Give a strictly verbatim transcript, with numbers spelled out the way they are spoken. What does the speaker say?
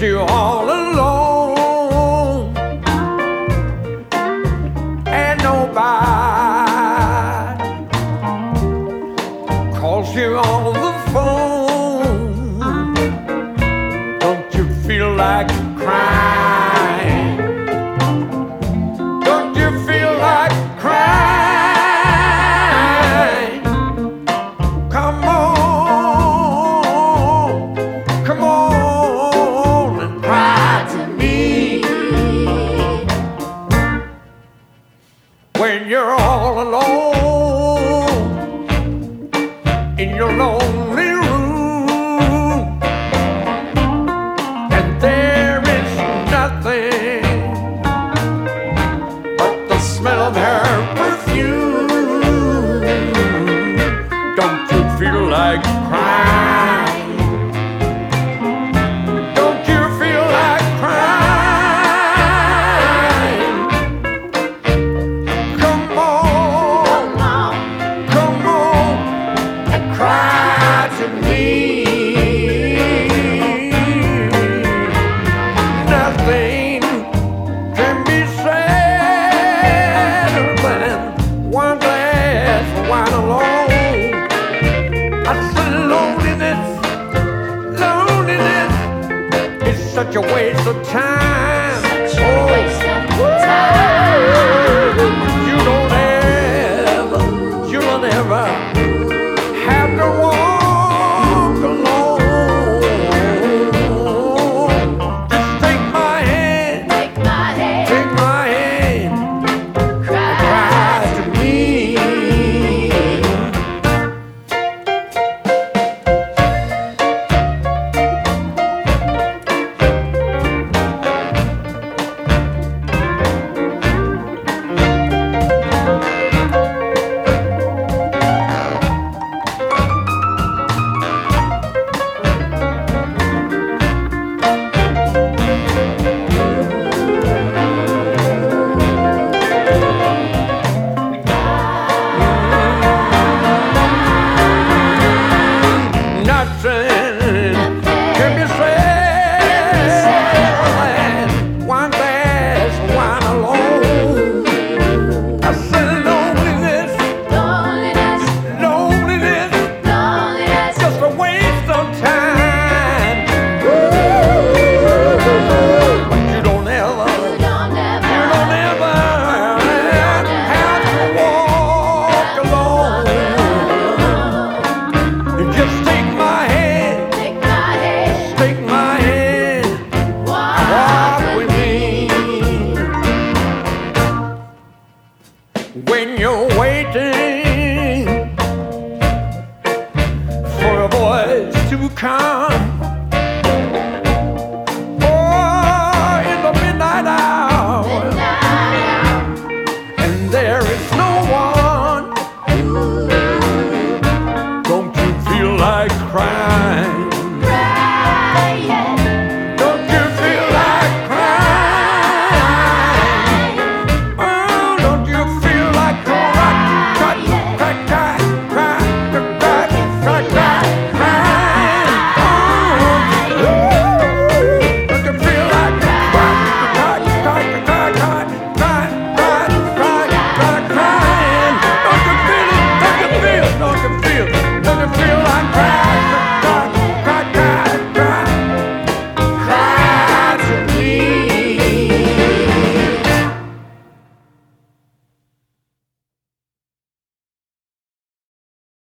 you're all alone and nobody calls you on the phone. Don't you feel like crying? Don't you feel like crying? Come on, come on and cry to me when you're all alone in your lonely room, and there is nothing but the smell of her perfume. Don't you feel like crying? Don't you feel like crying? Come on, come on and cry to me. Nothing can be sadder than one glass of wine alone. I said loneliness, loneliness is such a waste of time. Such a waste of time. You don't ever, you'll never have to walk alone. Just take my hand, Take my hand, take my hand, cry. cry to me. Nothing can be said. One glass of wine alone. I said loneliness, Loneliness, loneliness, loneliness, just a waste of time. But you don't ever, you don't ever, you don't ever have to walk alone. Just take my hand, take my hand, take my hand, walk walk with me. When you're waiting for a voice to come,